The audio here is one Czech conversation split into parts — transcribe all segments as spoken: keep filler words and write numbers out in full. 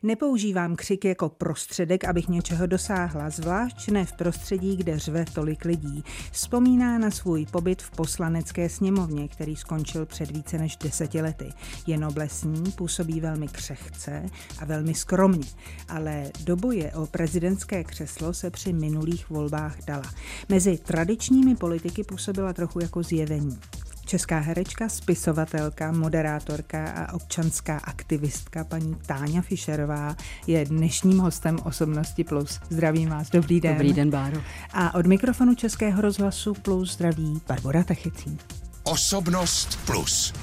Nepoužívám křik jako prostředek, abych něčeho dosáhla, zvlášť ne v prostředí, kde řve tolik lidí. Vzpomíná na svůj pobyt v poslanecké sněmovně, který skončil před více než deseti lety. Je noblesní, působí velmi křehce a velmi skromně, ale do boje o prezidentské křeslo se při minulých volbách dala. Mezi tradičními politiky působila trochu jako zjevení. Česká herečka, spisovatelka, moderátorka a občanská aktivistka paní Táňa Fischerová je dnešním hostem Osobnosti Plus. Zdravím vás, dobrý den. Dobrý den, Báro. A od mikrofonu Českého rozhlasu Plus zdraví Barbora Techecí. Osobnost Plus.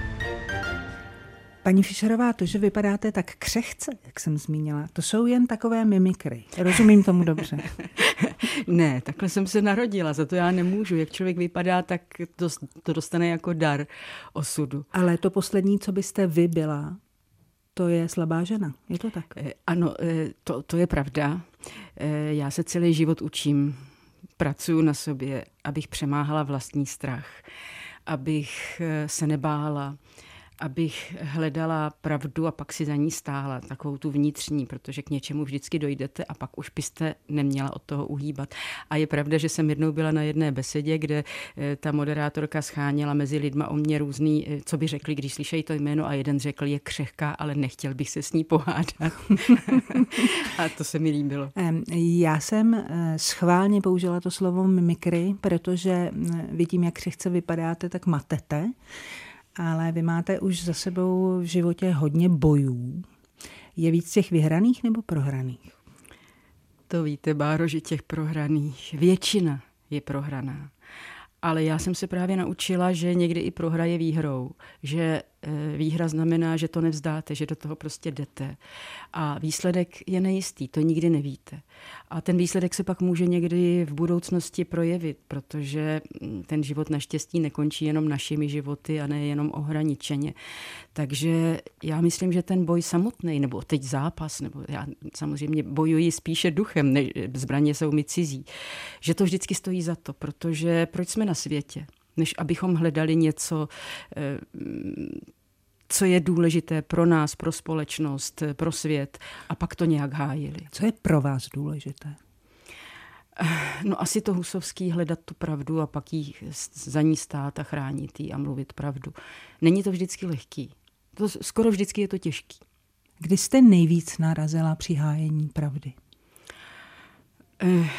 Paní Fischerová, to, že vypadáte tak křehce, jak jsem zmínila, to jsou jen takové mimikry. Rozumím tomu dobře. Ne, takhle jsem se narodila, za to já nemůžu. Jak člověk vypadá, tak to, to dostane jako dar osudu. Ale to poslední, co byste vy byla, to je slabá žena. Je to tak? Ano, to, to je pravda. Já se celý život učím, pracuji na sobě, abych přemáhala vlastní strach, abych se nebála, abych hledala pravdu a pak si za ní stála, takovou tu vnitřní, protože k něčemu vždycky dojdete a pak už byste neměla od toho uhýbat. A je pravda, že jsem jednou byla na jedné besedě, kde ta moderátorka scháněla mezi lidma o mě různý, co by řekli, když slyšejí to jméno, a jeden řekl, je křehká, ale nechtěl bych se s ní pohádat. A to se mi líbilo. Já jsem schválně použila to slovo mimikry, protože vy tím, jak křehce vypadáte, tak matete. Ale vy máte už za sebou v životě hodně bojů. Je víc těch vyhraných nebo prohraných? To víte, Báro, že těch prohraných většina je prohraná. Ale já jsem se právě naučila, že někdy i prohra je výhrou. Že výhra znamená, že to nevzdáte, že do toho prostě jdete. A výsledek je nejistý, to nikdy nevíte. A ten výsledek se pak může někdy v budoucnosti projevit, protože ten život naštěstí nekončí jenom našimi životy a ne jenom ohraničeně. Takže já myslím, že ten boj samotný, nebo teď zápas, nebo já samozřejmě bojuji spíše duchem, než zbraně jsou mi cizí, že to vždycky stojí za to, protože proč jsme na světě? Než abychom hledali něco, co je důležité pro nás, pro společnost, pro svět, a pak to nějak hájili. Co je pro vás důležité? No asi to husovský, hledat tu pravdu a pak jí za ní stát a chránit jí a mluvit pravdu. Není to vždycky lehký. To, skoro vždycky je to těžký. Kdy jste nejvíc narazila při hájení pravdy? Eh...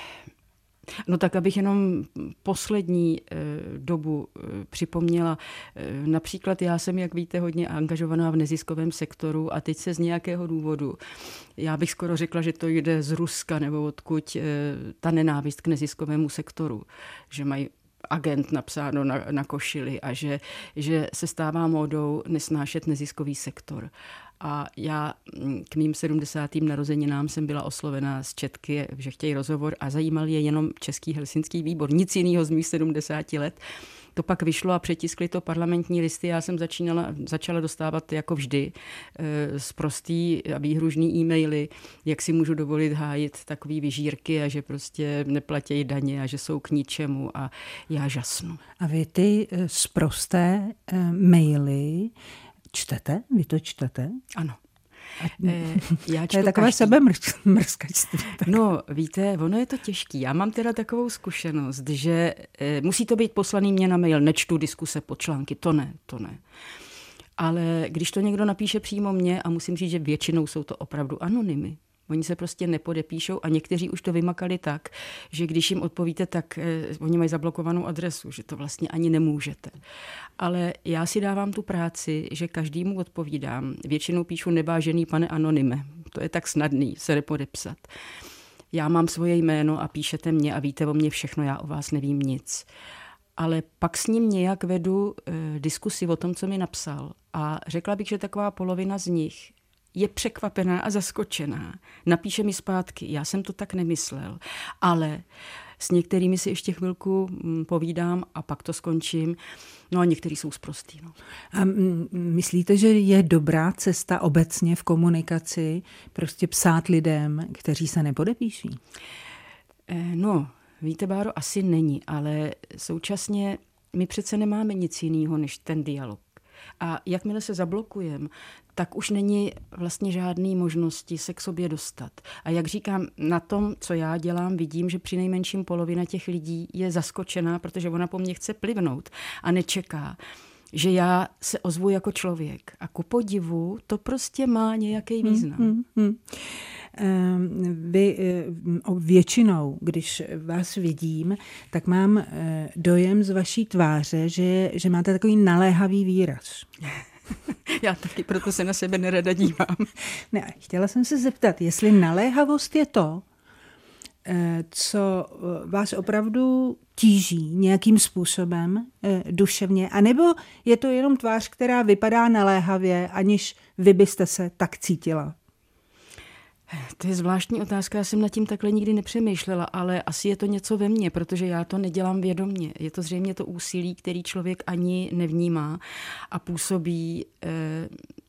No tak, abych jenom poslední e, dobu e, připomněla, e, například já jsem, jak víte, hodně angažovaná v neziskovém sektoru a teď se z nějakého důvodu, já bych skoro řekla, že to jde z Ruska nebo odkud, e, ta nenávist k neziskovému sektoru, že mají agent napsáno na, na košili a že, že se stává módou nesnášet neziskový sektor. A já k mým sedmdesátým narozeninám jsem byla oslovena z Četky, že chtějí rozhovor a zajímal je jenom Český helsinský výbor. Nic jiného z mých sedmdesáti let. To pak vyšlo a přetiskli to Parlamentní listy. Já jsem začínala, začala dostávat jako vždy sprostý a výhružný e-maily, jak si můžu dovolit hájit takový vyžírky a že prostě neplatí daně a že jsou k ničemu, a já žasnu. A vy ty sprosté maily čtete? Vy to čtete? Ano. A, já to je takové každý. sebemrskačství. No, víte, ono je to těžký. Já mám teda takovou zkušenost, že e, musí to být poslaný mě na mail, nečtu diskuse pod články, to ne, to ne. Ale když to někdo napíše přímo mně, a musím říct, že většinou jsou to opravdu anonymy, oni se prostě nepodepíšou a někteří už to vymakali tak, že když jim odpovíte, tak eh, oni mají zablokovanou adresu, že to vlastně ani nemůžete. Ale já si dávám tu práci, že každému odpovídám. Většinou píšu nevážený pane anonyme. To je tak snadný se nepodepsat. Já mám svoje jméno a píšete mě a víte o mě všechno, já o vás nevím nic. Ale pak s ním nějak vedu eh, diskusi o tom, co mi napsal. A řekla bych, že taková polovina z nich je překvapená a zaskočená. Napíše mi zpátky, já jsem to tak nemyslel, ale s některými si ještě chvilku povídám a pak to skončím. No a některý jsou sprostý. No. A myslíte, že je dobrá cesta obecně v komunikaci prostě psát lidem, kteří se nepodepíší? No, víte, Báro, asi není, ale současně my přece nemáme nic jiného než ten dialog. A jakmile se zablokujeme, tak už není vlastně žádný možnosti se k sobě dostat. A jak říkám, na tom, co já dělám, vidím, že při nejmenším polovina těch lidí je zaskočená, protože ona po mně chce plivnout a nečeká, že já se ozvu jako člověk. A ku podivu to prostě má nějaký význam. Hmm, hmm, hmm. Vy většinou, když vás vidím, tak mám dojem z vaší tváře, že, že máte takový naléhavý výraz. Já taky, proto se na sebe nerada dívám. Ne, chtěla jsem se zeptat, jestli naléhavost je to, co vás opravdu tíží nějakým způsobem duševně, anebo je to jenom tvář, která vypadá naléhavě, aniž vy byste se tak cítila? To je zvláštní otázka, já jsem nad tím takhle nikdy nepřemýšlela, ale asi je to něco ve mně, protože já to nedělám vědomě. Je to zřejmě to úsilí, který člověk ani nevnímá a působí eh,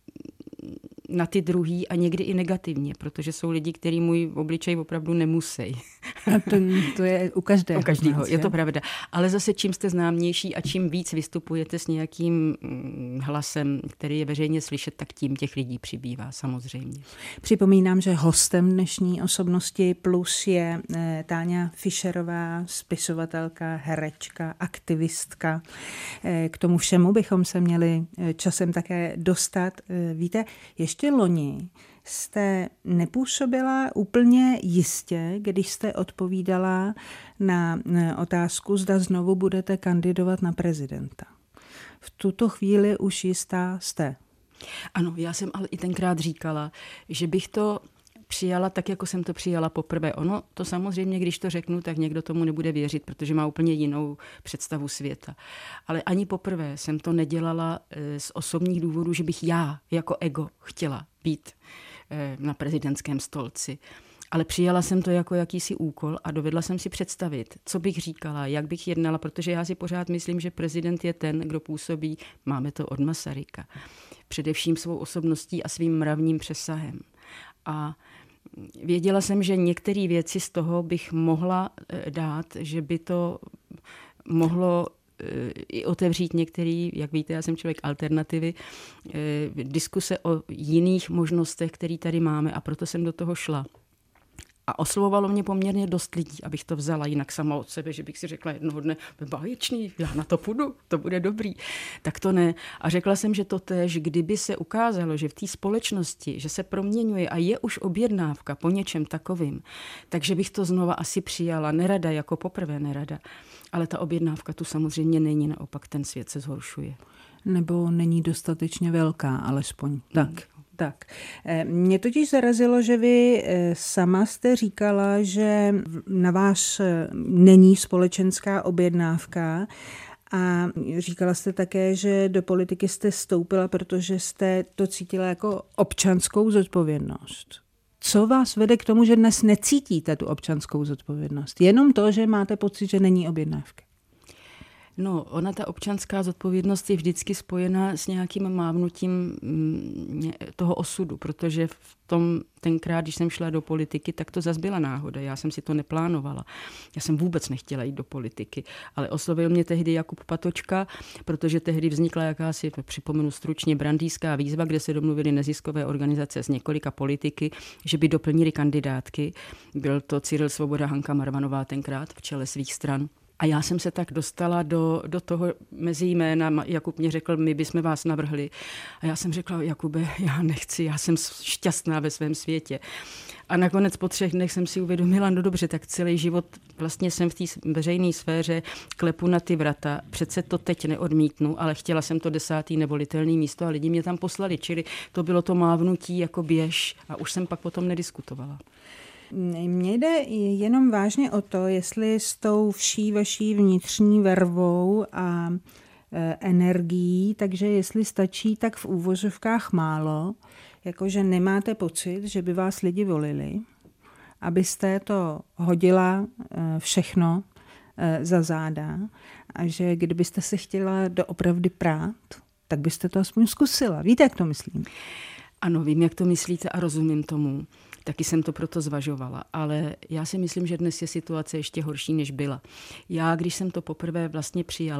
na ty druhý a někdy i negativně, protože jsou lidi, kteří můj obličej opravdu nemusí. A to, to je u každého. U každého, je to pravda. Ale zase čím jste známější a čím víc vystupujete s nějakým hlasem, který je veřejně slyšet, tak tím těch lidí přibývá samozřejmě. Připomínám, že hostem dnešní Osobnosti Plus je Táňa Fischerová, spisovatelka, herečka, aktivistka. K tomu všemu bychom se měli časem také dostat. Víte, ještě loni jste nepůsobila úplně jistě, když jste odpovídala na otázku, zda znovu budete kandidovat na prezidenta. V tuto chvíli už jistá jste. Ano, já jsem ale i tenkrát říkala, že bych to přijala tak, jako jsem to přijala poprvé. Ono to samozřejmě, když to řeknu, tak někdo tomu nebude věřit, protože má úplně jinou představu světa. Ale ani poprvé jsem to nedělala z osobních důvodů, že bych já jako ego chtěla být na prezidentském stolci. Ale přijala jsem to jako jakýsi úkol a dovedla jsem si představit, co bych říkala, jak bych jednala, protože já si pořád myslím, že prezident je ten, kdo působí, máme to od Masaryka, především svou osobností a svým mravním přesahem. A věděla jsem, že některé věci z toho bych mohla dát, že by to mohlo i otevřít některé, jak víte, já jsem člověk alternativy, diskuse o jiných možnostech, které tady máme, a proto jsem do toho šla. A oslovovalo mě poměrně dost lidí, abych to vzala jinak sama od sebe, že bych si řekla jednoho dne, báječný, já na to půjdu, to bude dobrý. Tak to ne. A řekla jsem, že to též, kdyby se ukázalo, že v té společnosti, že se proměňuje a je už objednávka po něčem takovým, takže bych to znova asi přijala. Nerada, jako poprvé nerada. Ale ta objednávka tu samozřejmě není, naopak ten svět se zhoršuje. Nebo není dostatečně velká, alespoň. Tak. Mm. Tak, mě totiž zarazilo, že vy sama jste říkala, že na vás není společenská objednávka a říkala jste také, že do politiky jste vstoupila, protože jste to cítila jako občanskou zodpovědnost. Co vás vede k tomu, že dnes necítíte tu občanskou zodpovědnost? Jenom to, že máte pocit, že není objednávka. No, ona ta občanská zodpovědnost je vždycky spojena s nějakým mávnutím toho osudu, protože v tom tenkrát, když jsem šla do politiky, tak to zas byla náhoda. Já jsem si to neplánovala. Já jsem vůbec nechtěla jít do politiky, ale oslovil mě tehdy Jakub Patočka, protože tehdy vznikla jakási, připomenu stručně, Brandýská výzva, kde se domluvily neziskové organizace z několika politiky, že by doplnili kandidátky. Byl to Cyril Svoboda, Hanka Marvanová tenkrát v čele svých stran. A já jsem se tak dostala do, do toho mezi jména. Jakub mě řekl, my bychom vás navrhli. A já jsem řekla, Jakube, já nechci, já jsem šťastná ve svém světě. A nakonec po třech dnech jsem si uvědomila, no dobře, tak celý život vlastně jsem v té veřejné sféře, klepu na ty vrata. Přece to teď neodmítnu, ale chtěla jsem to desátý nevolitelný místo a lidi mě tam poslali. Čili to bylo to mávnutí jako běž a už jsem pak potom nediskutovala. Mně jde jenom vážně o to, jestli s tou vší vaší vnitřní vervou a e, energií, takže jestli stačí tak v úvozovkách málo, jakože nemáte pocit, že by vás lidi volili, abyste to hodila e, všechno e, za záda a že kdybyste se chtěla doopravdy prát, tak byste to aspoň zkusila. Víte, jak to myslím? Ano, vím, jak to myslíte a rozumím tomu. Taky jsem to proto zvažovala, ale já si myslím, že dnes je situace ještě horší, než byla. Já, když jsem to poprvé vlastně přijala,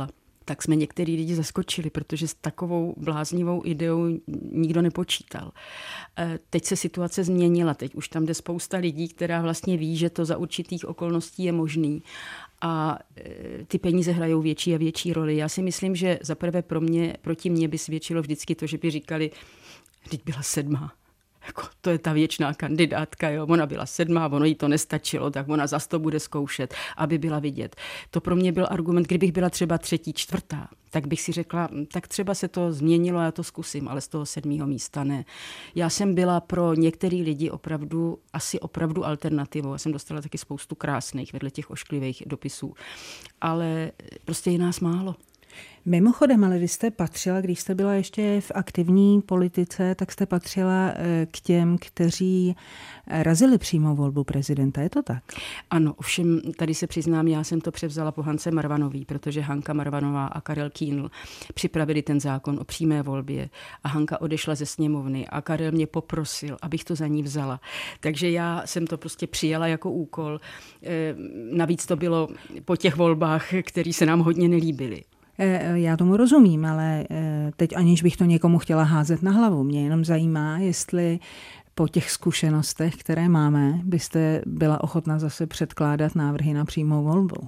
tak jsme některý lidi zaskočili, protože s takovou bláznivou ideou nikdo nepočítal. Teď se situace změnila, teď už tam jde spousta lidí, která vlastně ví, že to za určitých okolností je možný a ty peníze hrajou větší a větší roli. Já si myslím, že zaprvé pro mě, proti mně by svědčilo vždycky to, že by říkali, vždyť byla sedmá. Jako, to je ta věčná kandidátka, jo. Ona byla sedmá, ono jí to nestačilo, tak ona zas to bude zkoušet, aby byla vidět. To pro mě byl argument, kdybych byla třeba třetí, čtvrtá, tak bych si řekla, tak třeba se to změnilo, já to zkusím, ale z toho sedmého místa ne. Já jsem byla pro některý lidi opravdu, asi opravdu alternativou. Já jsem dostala taky spoustu krásných vedle těch ošklivých dopisů, ale prostě je nás málo. Mimochodem, ale vy jste patřila, když jste byla ještě v aktivní politice, tak jste patřila k těm, kteří razili přímou volbu prezidenta, je to tak? Ano, ovšem tady se přiznám, já jsem to převzala po Hance Marvanový, protože Hanka Marvanová a Karel Kýnl připravili ten zákon o přímé volbě a Hanka odešla ze sněmovny a Karel mě poprosil, abych to za ní vzala. Takže já jsem to prostě přijala jako úkol. Navíc to bylo po těch volbách, které se nám hodně nelíbily. Já tomu rozumím, ale teď aniž bych to někomu chtěla házet na hlavu. Mě jenom zajímá, jestli po těch zkušenostech, které máme, byste byla ochotna zase předkládat návrhy na přímou volbu.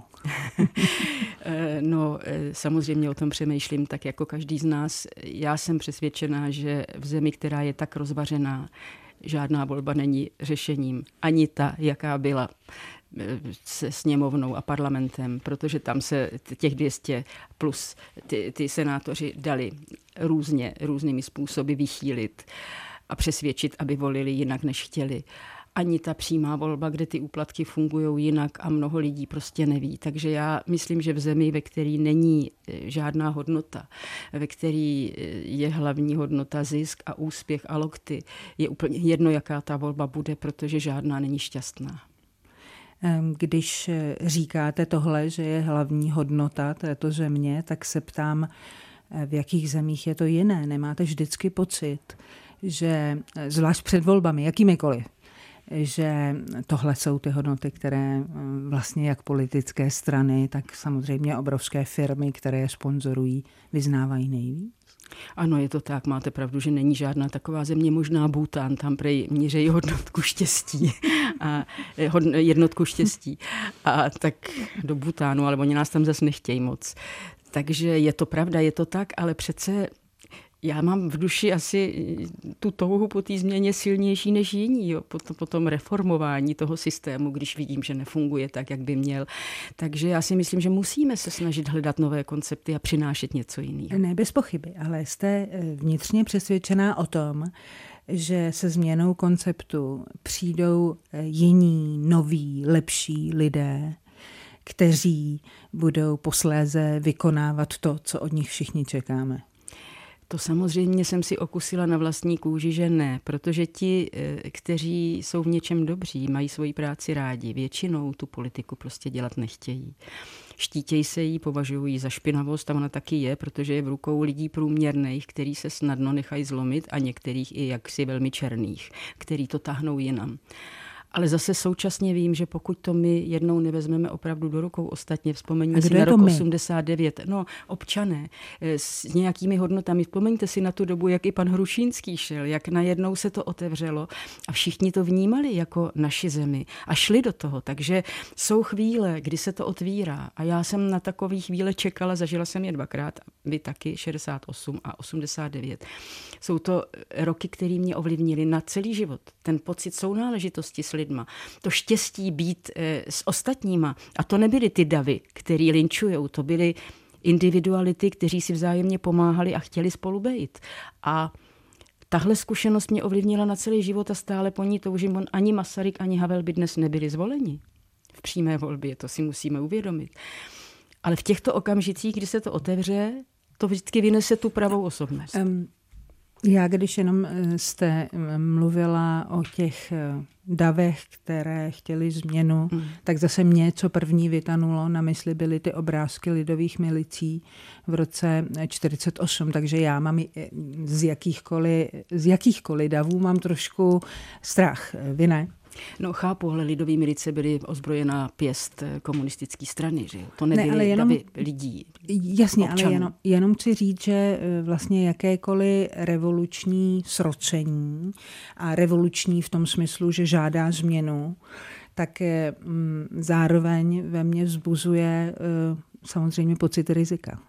No, samozřejmě o tom přemýšlím tak jako každý z nás. Já jsem přesvědčená, že v zemi, která je tak rozvařená, žádná volba není řešením. Ani ta, jaká byla se sněmovnou a parlamentem, protože tam se těch dvě stě plus ty, ty senátoři dali různě, různými způsoby vychýlit a přesvědčit, aby volili jinak, než chtěli. Ani ta přímá volba, kde ty úplatky fungují jinak a mnoho lidí prostě neví. Takže já myslím, že v zemi, ve které není žádná hodnota, ve které je hlavní hodnota zisk a úspěch a lokty, je úplně jedno, jaká ta volba bude, protože žádná není šťastná. Když říkáte tohle, že je hlavní hodnota této země, tak se ptám, v jakých zemích je to jiné. Nemáte vždycky pocit, že zvlášť před volbami, jakýmikoliv, že tohle jsou ty hodnoty, které vlastně jak politické strany, tak samozřejmě obrovské firmy, které je sponzorují, vyznávají nejvíc? Ano, je to tak, máte pravdu, že není žádná taková země, možná Bhútán, tam prej měřejí hodnotku štěstí a jednotku štěstí. A tak do Bhútánu, ale oni nás tam zase nechtějí moc. Takže je to pravda, je to tak, ale přece já mám v duši asi tu touhu po té změně silnější než jiní, jo, po, to, po tom reformování toho systému, když vidím, že nefunguje tak, jak by měl. Takže já si myslím, že musíme se snažit hledat nové koncepty a přinášet něco jiného. Ne, bez pochyby, ale jste vnitřně přesvědčená o tom, že se změnou konceptu přijdou jiní, noví, lepší lidé, kteří budou posléze vykonávat to, co od nich všichni čekáme. To samozřejmě jsem si okusila na vlastní kůži, že ne, protože ti, kteří jsou v něčem dobří, mají svoji práci rádi, většinou tu politiku prostě dělat nechtějí. Štítějí se jí, považují ji za špinavost a ona taky je, protože je v rukou lidí průměrných, který se snadno nechají zlomit a některých i jaksi velmi černých, který to tahnou jinam. Ale zase současně vím, že pokud to my jednou nevezmeme opravdu do rukou, ostatně vzpomeňme si na rok osmdesát devět, no občané s nějakými hodnotami, vzpomeňte si na tu dobu, jak i pan Hrušínský šel, jak najednou se to otevřelo a všichni to vnímali jako naši zemi a šli do toho, takže jsou chvíle, kdy se to otvírá a já jsem na takové chvíle čekala, zažila jsem je dvakrát, vy taky, šedesát osm a osmdesát devět. Jsou to roky, které mě ovlivnily na celý život. Ten pocit sounáležitosti s lidma, to štěstí být e, s ostatníma. A to nebyly ty davy, který linčujou, to byly individuality, kteří si vzájemně pomáhali a chtěli spolu být. A tahle zkušenost mě ovlivnila na celý život a stále po ní toužím. Ani Masaryk, ani Havel by dnes nebyli zvoleni v přímé volbě, to si musíme uvědomit. Ale v těchto okamžicích, kdy se to otevře, to vždycky vynese tu pravou osobnost. Um. Já, když jenom jste mluvila o těch davech, které chtěli změnu, mm. tak zase mě, co první vytanulo na mysli, byly ty obrázky lidových milicí v roce čtyřicet osm, takže já mám z jakýchkoliv, z jakýchkoliv davů mám trošku strach. Vy ne? No chápu, ale lidový milice byly ozbrojená pěst komunistické strany, že jo? To nebyly ne, jenom, davy lidí. Jasně, občanů. ale jenom, jenom chci říct, že vlastně jakékoliv revoluční sročení a revoluční v tom smyslu, že žádá změnu, tak mm, zároveň ve mně vzbuzuje samozřejmě pocit rizika.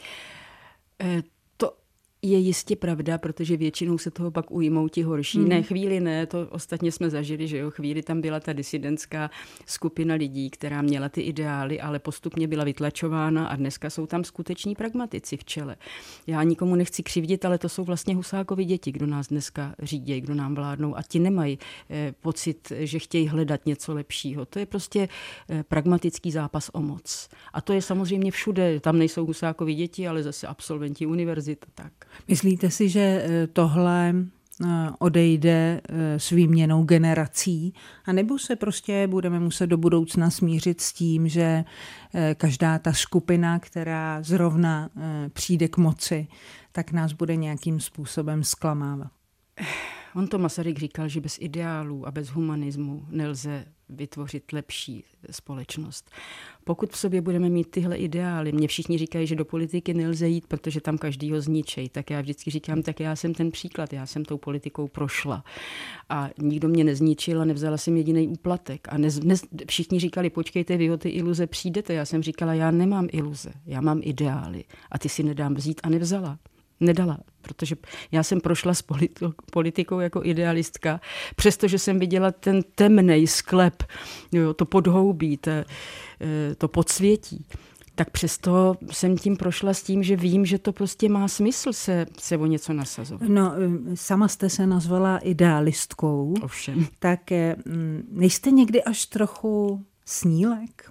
E, Je jistě pravda, protože většinou se toho pak ujmou ti horší. Hmm. Ne, chvíli ne, to ostatně jsme zažili, že jo, chvíli tam byla ta disidentská skupina lidí, která měla ty ideály, ale postupně byla vytlačována a dneska jsou tam skuteční pragmatici v čele. Já nikomu nechci křivdit, ale to jsou vlastně Husákovi děti, kdo nás dneska řídí, kdo nám vládnou a ti nemají eh, pocit, že chtějí hledat něco lepšího. To je prostě eh, pragmatický zápas o moc. A to je samozřejmě všude, tam nejsou Husákovi děti, ale zase absolventi univerzit, tak. Myslíte si, že tohle odejde s výměnou generací, anebo se prostě budeme muset do budoucna smířit s tím, že každá ta skupina, která zrovna přijde k moci, tak nás bude nějakým způsobem zklamávat? On to Masaryk říkal, že bez ideálů a bez humanismu nelze vytvořit lepší společnost. Pokud v sobě budeme mít tyhle ideály, mě všichni říkají, že do politiky nelze jít, protože tam každýho zničej, tak já vždycky říkám, tak já jsem ten příklad, já jsem tou politikou prošla a nikdo mě nezničil a nevzala jsem jediný úplatek. A nez, nez, všichni říkali, počkejte, vy o ty iluze přijdete. Já jsem říkala, já nemám iluze, já mám ideály a ty si nedám vzít a nevzala. Nedala, protože já jsem prošla s politikou jako idealistka, přestože jsem viděla ten temnej sklep, jo, to podhoubí, to, to podsvětí, tak přesto jsem tím prošla s tím, že vím, že to prostě má smysl se, se o něco nasazovat. No, sama jste se nazvala idealistkou. Ovšem. Tak nejste někdy až trochu snílek?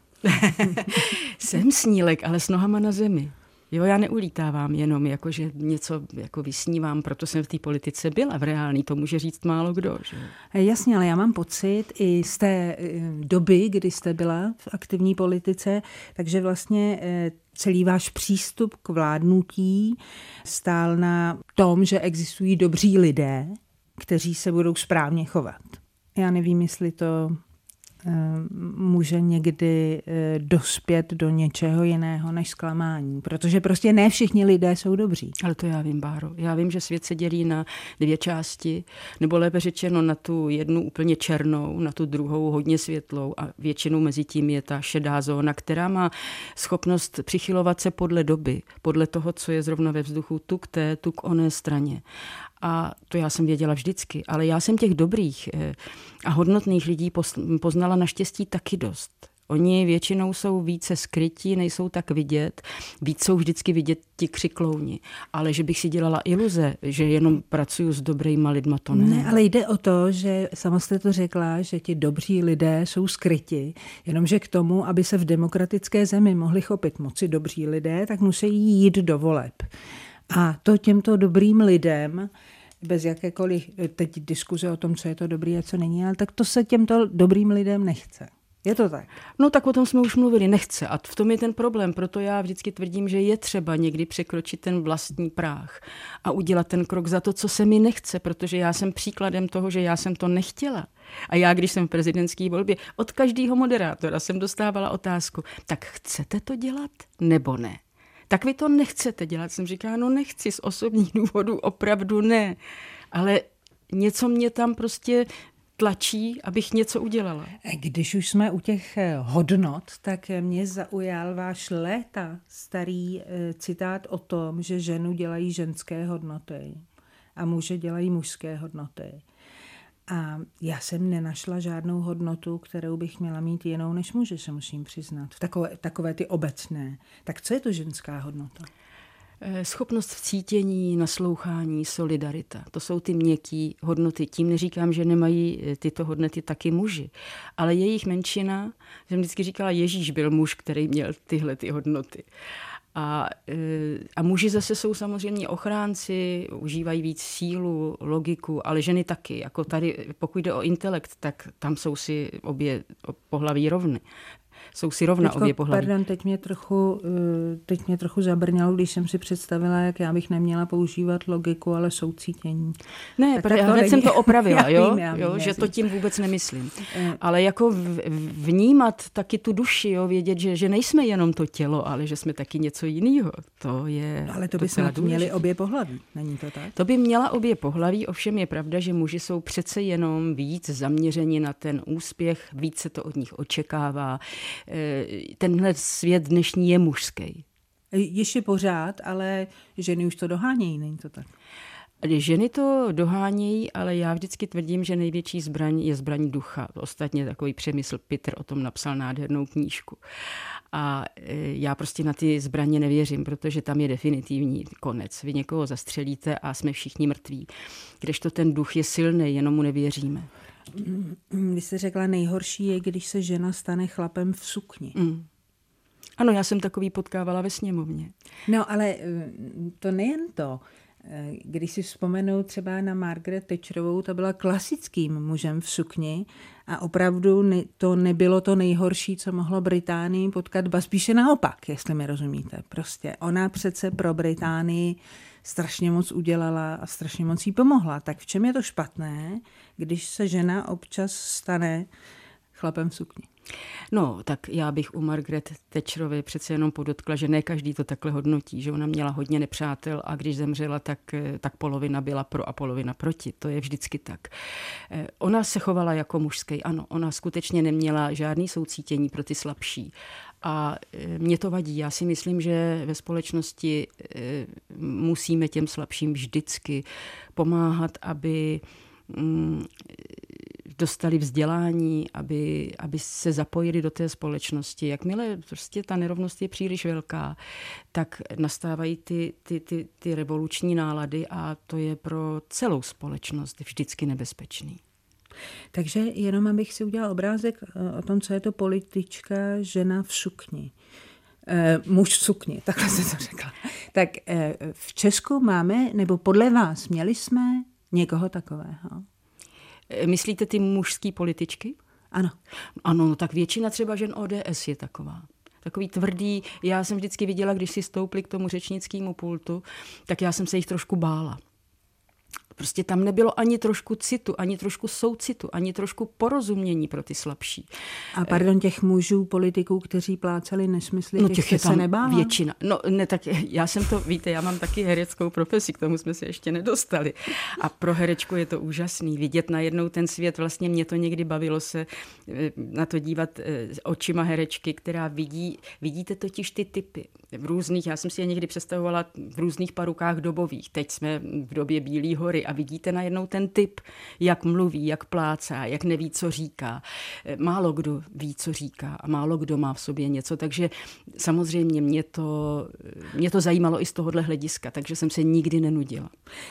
Jsem snílek, ale s nohama na zemi. Jo, já neulítávám jenom, jako, že něco jako vysnívám, proto jsem v té politice byla v reálný, to může říct málo kdo. Že? Jasně, ale já mám pocit i z té doby, kdy jste byla v aktivní politice, takže vlastně celý váš přístup k vládnutí stál na tom, že existují dobří lidé, kteří se budou správně chovat. Já nevím, jestli to může někdy dospět do něčeho jiného než zklamání. Protože prostě ne všichni lidé jsou dobří. Ale to já vím, Báro. Já vím, že svět se dělí na dvě části, nebo lépe řečeno na tu jednu úplně černou, na tu druhou hodně světlou a většinou mezi tím je ta šedá zóna, která má schopnost přichylovat se podle doby, podle toho, co je zrovna ve vzduchu, tu k té, tu k oné straně. A to já jsem věděla vždycky, ale já jsem těch dobrých a hodnotných lidí poznala naštěstí taky dost. Oni většinou jsou více skrytí, nejsou tak vidět, víc jsou vždycky vidět ti křiklouni. Ale že bych si dělala iluze, že jenom pracuju s dobrýma lidma, to ne. Ne, ale jde o to, že sama jste to řekla, že ti dobří lidé jsou skryti, jenomže k tomu, aby se v demokratické zemi mohli chopit moci dobří lidé, tak musí jít do voleb. A to těmto dobrým lidem, bez jakékoliv teď diskuze o tom, co je to dobrý a co není, ale tak to se těmto dobrým lidem nechce. Je to tak? No tak o tom jsme už mluvili, nechce. A v tom je ten problém, proto já vždycky tvrdím, že je třeba někdy překročit ten vlastní práh a udělat ten krok za to, co se mi nechce, protože já jsem příkladem toho, že já jsem to nechtěla. A já, když jsem v prezidentské volbě, od každého moderátora jsem dostávala otázku, tak chcete to dělat nebo ne? Tak vy to nechcete dělat. Jsem říkala, no nechci, z osobních důvodů opravdu ne. Ale něco mě tam prostě tlačí, abych něco udělala. Když už jsme u těch hodnot, tak mě zaujal váš léta starý citát o tom, že ženu dělají ženské hodnoty a muže dělají mužské hodnoty. A já jsem nenašla žádnou hodnotu, kterou bych měla mít jinou než muže, se musím přiznat. Takové, takové ty obecné. Tak co je to ženská hodnota? Schopnost v cítění, naslouchání, solidarita. To jsou ty měkké hodnoty. Tím neříkám, že nemají tyto hodnoty taky muži. Ale jejich menšina, jsem vždycky říkala, Ježíš byl muž, který měl tyhle ty hodnoty. A, a muži zase jsou samozřejmě ochránci, užívají víc sílu, logiku, ale ženy taky. Jako tady, pokud jde o intelekt, tak tam jsou si obě pohlaví rovny. Jsou si rovna Teďko, obě pohlaví. Pardon, teď mě, trochu, teď mě trochu zabrňalo, když jsem si představila, jak já bych neměla používat logiku, ale soucítění. Ne, tak, tak tak to hned jsem to opravila, já jo? vím, já vím, jo já že vím. to tím vůbec nemyslím. Ale jako vnímat taky tu duši, jo? Vědět, že, že nejsme jenom to tělo, ale že jsme taky něco jiného. To je no, ale to by snad měly obě pohlaví, není to tak? To by měla obě pohlaví, ovšem je pravda, že muži jsou přece jenom víc zaměřeni na ten úspěch, víc se to od nich očekává. Tenhle svět dnešní je mužský. Ještě pořád, ale ženy už to dohánějí, není to tak? Ženy to dohánějí, ale já vždycky tvrdím, že největší zbraň je zbraň ducha. Ostatně takový Přemysl Pitr o tom napsal nádhernou knížku. A já prostě na ty zbraně nevěřím, protože tam je definitivní konec. Vy někoho zastřelíte a jsme všichni mrtví. Kdežto ten duch je silný, jenom mu nevěříme. Vy jste řekla, nejhorší je, když se žena stane chlapem v sukni. Mm. Ano, já jsem takový potkávala ve sněmovně. No, ale to nejen to. Když si vzpomenu třeba na Margaret Thatcherovou, ta byla klasickým mužem v sukni a opravdu to nebylo to nejhorší, co mohlo Británii potkat, ba spíše naopak, jestli mi rozumíte. Prostě ona přece pro Británii strašně moc udělala a strašně moc jí pomohla. Tak v čem je to špatné, když se žena občas stane chlapem v sukni? No, tak já bych u Margaret Thatcherové přece jenom podotkla, že ne každý to takhle hodnotí, že ona měla hodně nepřátel a když zemřela, tak, tak polovina byla pro a polovina proti. To je vždycky tak. Ona se chovala jako mužský, ano, ona skutečně neměla žádný soucítění pro ty slabší. A mě to vadí. Já si myslím, že ve společnosti musíme těm slabším vždycky pomáhat, aby dostali vzdělání, aby, aby se zapojili do té společnosti. Jakmile prostě ta nerovnost je příliš velká, tak nastávají ty, ty, ty, ty revoluční nálady a to je pro celou společnost vždycky nebezpečný. Takže jenom abych si udělal obrázek o tom, co je to politička žena v sukni. E, muž v sukni, takhle se to řekla. Tak e, v Česku máme, nebo podle vás, měli jsme někoho takového? Myslíte ty mužský političky? Ano. Ano, no tak většina třeba žen O D S je taková. Takový tvrdý, já jsem vždycky viděla, když si stoupli k tomu řečnickému pultu, tak já jsem se jich trošku bála. Prostě tam nebylo ani trošku citu, ani trošku soucitu, ani trošku porozumění pro ty slabší. A pardon, těch mužů, politiků, kteří plácali nesmysly, no, těch, těch je se nebála? Většina. No ne, tak já jsem to, víte, já mám taky hereckou profesi, k tomu jsme se ještě nedostali. A pro herečku je to úžasný. Vidět najednou ten svět, vlastně mě to někdy bavilo se na to dívat očima herečky, která vidí, vidíte totiž ty typy v různých, já jsem si je někdy představovala v různých parukách dobových. Teď jsme v době Bílé hory a vidíte najednou ten typ, jak mluví, jak plácá, jak neví, co říká. Málo kdo ví, co říká a málo kdo má v sobě něco, takže samozřejmě mě to, mě to zajímalo i z tohohle hlediska, takže jsem se nikdy nenudila.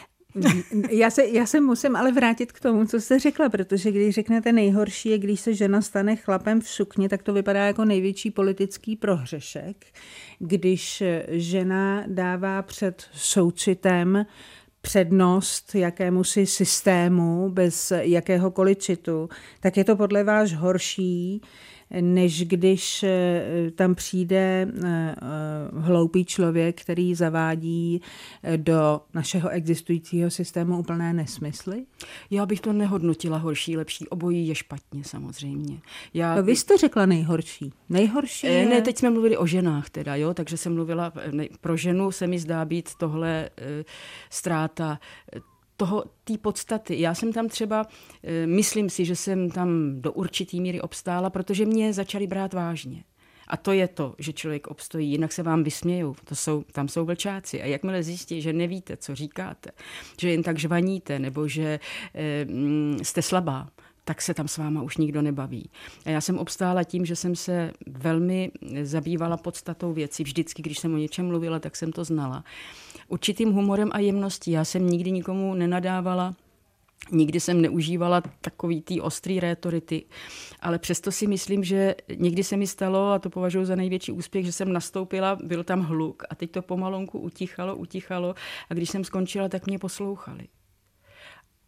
Já se, já se musím ale vrátit k tomu, co jste řekla, protože když řeknete nejhorší je, když se žena stane chlapem v sukni, tak to vypadá jako největší politický prohřešek, když žena dává před soucitem přednost jakémusi systému bez jakéhokoliv citu, tak je to podle vás horší, než když tam přijde hloupý člověk, který zavádí do našeho existujícího systému úplné nesmysly? Já bych to nehodnotila horší, lepší. Obojí je špatně samozřejmě. Já... To vy jste řekla nejhorší. Nejhorší je... Ne, teď jsme mluvili o ženách teda, jo, takže jsem mluvila, ne, pro ženu se mi zdá být tohle e, ztráta toho, té podstaty. Já jsem tam třeba, e, myslím si, že jsem tam do určitý míry obstála, protože mě začali brát vážně. A to je to, že člověk obstojí, jinak se vám vysmějou. To jsou, tam jsou vlčáci. A jakmile zjistí, že nevíte, co říkáte, že jen tak žvaníte, nebo že e, jste slabá, tak se tam s váma už nikdo nebaví. A já jsem obstála tím, že jsem se velmi zabývala podstatou věcí. Vždycky, když jsem o něčem mluvila, tak jsem to znala. Určitým humorem a jemností. Já jsem nikdy nikomu nenadávala, nikdy jsem neužívala takový tý ostrý rétority, ale přesto si myslím, že někdy se mi stalo, a to považuji za největší úspěch, že jsem nastoupila, byl tam hluk a teď to pomalonku utichalo, utichalo a když jsem skončila, tak mě poslouchali.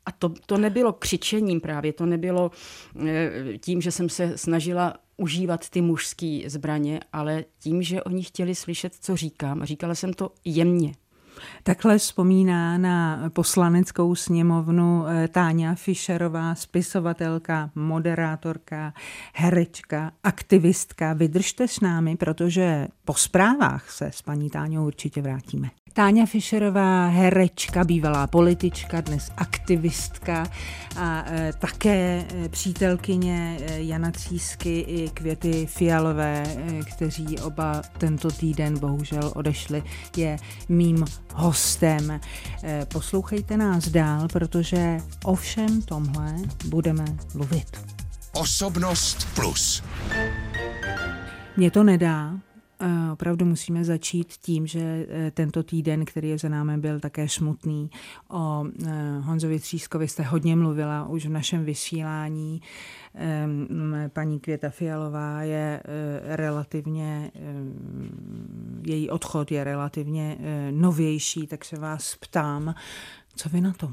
A to, to nebylo křičením právě, to nebylo tím, že jsem se snažila užívat ty mužské zbraně, ale tím, že oni chtěli slyšet, co říkám. A říkala jsem to jemně. Takhle vzpomíná na poslaneckou sněmovnu Táňa Fischerová, spisovatelka, moderátorka, herečka, aktivistka. Vydržte s námi, protože po zprávách se s paní Táňou určitě vrátíme. Táňa Fischerová, herečka, bývalá politička, dnes aktivistka a e, také přítelkyně Jana Třísky i Květy Fialové, e, kteří oba tento týden bohužel odešli, je mým hostem. E, poslouchejte nás dál, protože o všem tomhle budeme mluvit. Osobnost plus. Mně to nedá. Opravdu musíme začít tím, že tento týden, který je za námi, byl také smutný. O Honzovi Třískovi jste hodně mluvila už v našem vysílání. Paní Květa Fialová je relativně, její odchod je relativně novější, tak se vás ptám, co vy na to?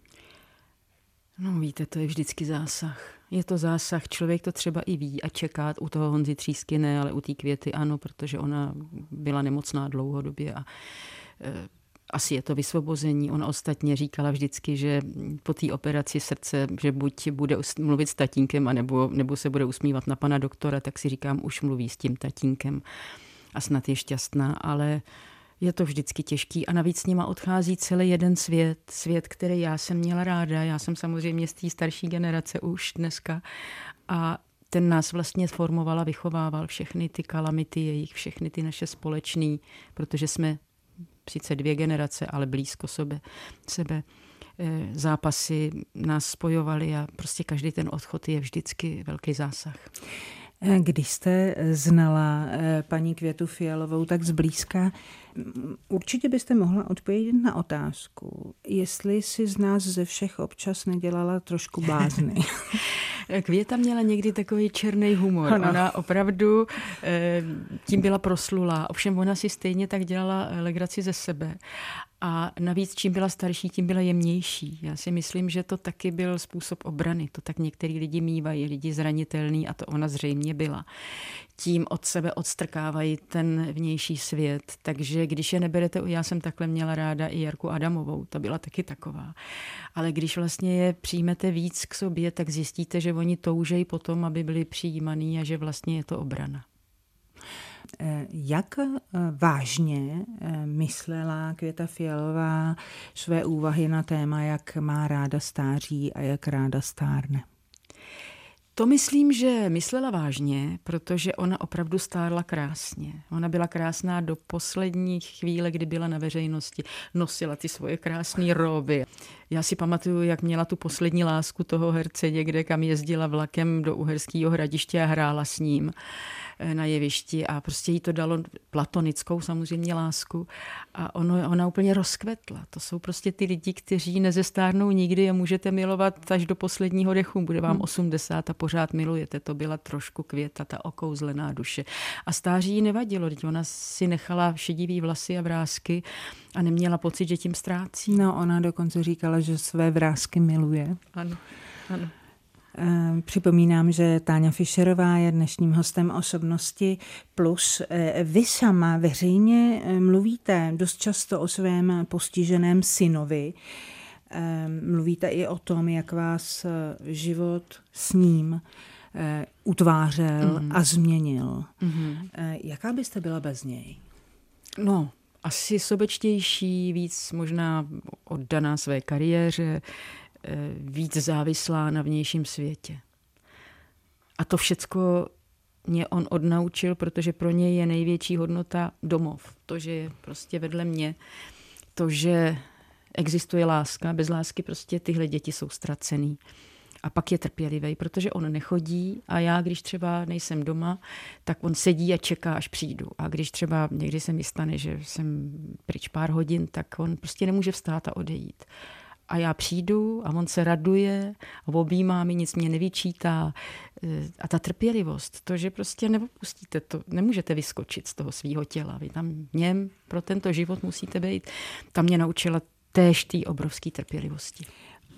No víte, to je vždycky zásah. Je to zásah, člověk to třeba i ví a čeká, u toho Honzy Třísky ne, ale u té Květy ano, protože ona byla nemocná dlouhodobě a e, asi je to vysvobození. Ona ostatně říkala vždycky, že po té operaci srdce, že buď bude mluvit s tatínkem, anebo, nebo se bude usmívat na pana doktora, tak si říkám, už mluví s tím tatínkem a snad je šťastná, ale je to vždycky těžký a navíc s nima odchází celý jeden svět, svět, který já jsem měla ráda. Já jsem samozřejmě z té starší generace už dneska a ten nás vlastně formoval a vychovával všechny ty kalamity jejich, všechny ty naše společný, protože jsme sice dvě generace, ale blízko sebe, sebe. Zápasy nás spojovaly a prostě každý ten odchod je vždycky velký zásah. Když jste znala paní Květu Fialovou tak zblízka, určitě byste mohla odpovědět na otázku, jestli si z nás ze všech občas nedělala trošku blázny. Květa měla někdy takový černý humor. Ano. Ona opravdu tím byla proslulá. Ovšem ona si stejně tak dělala legraci ze sebe. A navíc, čím byla starší, tím byla jemnější. Já si myslím, že to taky byl způsob obrany. To tak některý lidi mívají, lidi zranitelný a to ona zřejmě byla. Tím od sebe odstrkávají ten vnější svět. Takže když je neberete, já jsem takhle měla ráda i Jarku Adamovou, ta byla taky taková. Ale když vlastně je přijmete víc k sobě, tak zjistíte, že oni toužejí potom, aby byli přijímaný a že vlastně je to obrana. Jak vážně myslela Květa Fialová své úvahy na téma, jak má ráda stáří a jak ráda stárne? To myslím, že myslela vážně, protože ona opravdu stárla krásně. Ona byla krásná do poslední chvíle, kdy byla na veřejnosti. Nosila ty svoje krásné róby. Já si pamatuju, jak měla tu poslední lásku toho herce někde, kam jezdila vlakem do Uherského Hradiště a hrála s ním na jevišti a prostě jí to dalo platonickou samozřejmě lásku a ono, ona úplně rozkvetla. To jsou prostě ty lidi, kteří nezestárnou nikdy a můžete milovat až do posledního dechu. Bude vám osmdesát a pořád milujete. To byla trošku Květa, ta okouzlená duše. A stáří jí nevadilo, ona si nechala šedivý vlasy a vrásky a neměla pocit, že tím ztrácí. No, ona dokonce říkala, že své vrásky miluje. Ano, ano. Připomínám, že Táňa Fischerová je dnešním hostem Osobnosti plus. Vy sama veřejně mluvíte dost často o svém postiženém synovi. Mluvíte i o tom, jak vás život s ním utvářel mm. a změnil. Mm. Jaká byste byla bez něj? No, asi sobečtější, víc možná oddaná své kariéře, víc závislá na vnějším světě. A to všecko mě on odnaučil, protože pro něj je největší hodnota domov. To, že je prostě vedle mě, to, že existuje láska, bez lásky prostě tyhle děti jsou ztracený. A pak je trpělivý, protože on nechodí a já, když třeba nejsem doma, tak on sedí a čeká, až přijdu. A když třeba někdy se mi stane, že jsem pryč pár hodin, tak on prostě nemůže vstát a odejít. A já přijdu a on se raduje a objímá mi, nic mě nevyčítá. A ta trpělivost, to, že prostě neopustíte to, nemůžete vyskočit z toho svého těla. Vy tam v něm pro tento život musíte být. Tam mě naučila též té obrovské trpělivosti.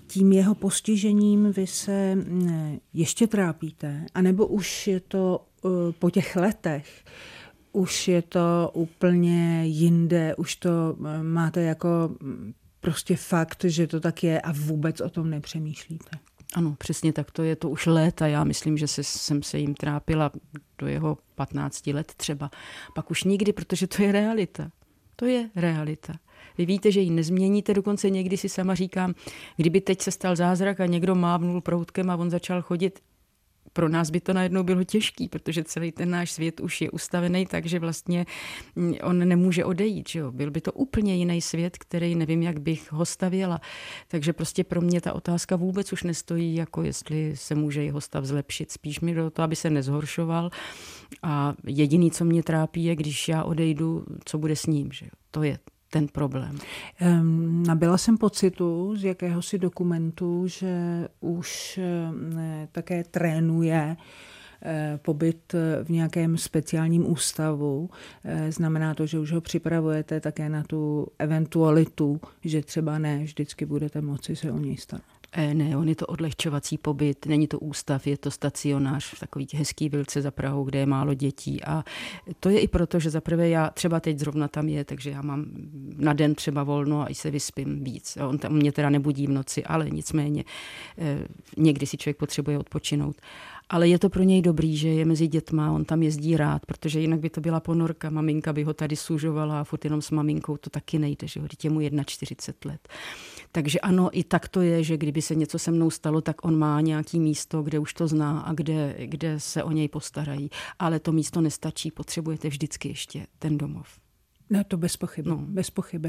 tím jeho postižením vy se ještě trápíte, anebo už je to po těch letech, už je to úplně jinde, už to máte jako prostě fakt, že to tak je a vůbec o tom nepřemýšlíte? Ano, přesně tak, to je to už léta. Já myslím, že se, jsem se jim trápila do jeho patnácti let třeba. Pak už nikdy, protože to je realita. To je realita. Vy víte, že ji nezměníte, dokonce někdy si sama říkám, kdyby teď se stal zázrak a někdo mávnul proutkem a on začal chodit, pro nás by to najednou bylo těžký, protože celý ten náš svět už je ustavený, takže vlastně on nemůže odejít. Že jo? Byl by to úplně jiný svět, který nevím, jak bych ho stavěla. Takže prostě pro mě ta otázka vůbec už nestojí, jako jestli se může jeho stav zlepšit. Spíš mi do toho, aby se nezhoršoval. A jediný, co mě trápí, je, když já odejdu, co bude s ním. Že jo? To je ten problém. Um, nabyla jsem pocitu z jakéhosi dokumentu, že už ne, také trénuje eh, pobyt v nějakém speciálním ústavu. Eh, znamená to, že už ho připravujete také na tu eventualitu, že třeba ne vždycky budete moci se o něj starat. Ne, on je to odlehčovací pobyt, není to ústav, je to stacionář v takový hezký vilce za Prahou, kde je málo dětí. A to je i proto, že zaprvé já třeba teď zrovna tam je, takže já mám na den třeba volno a i se vyspím víc. On tam mě teda nebudí v noci, ale nicméně někdy si člověk potřebuje odpočinout. Ale je to pro něj dobrý, že je mezi dětma, on tam jezdí rád, protože jinak by to byla ponorka, maminka by ho tady sužovala a furt jenom s maminkou, to taky nejde, že jo, je mu čtyřicet jedna let. Takže ano, i tak to je, že kdyby se něco se mnou stalo, tak on má nějaký místo, kde už to zná a kde, kde se o něj postarají. Ale to místo nestačí, potřebujete vždycky ještě ten domov. No to bez pochyby, no. bez pochyby.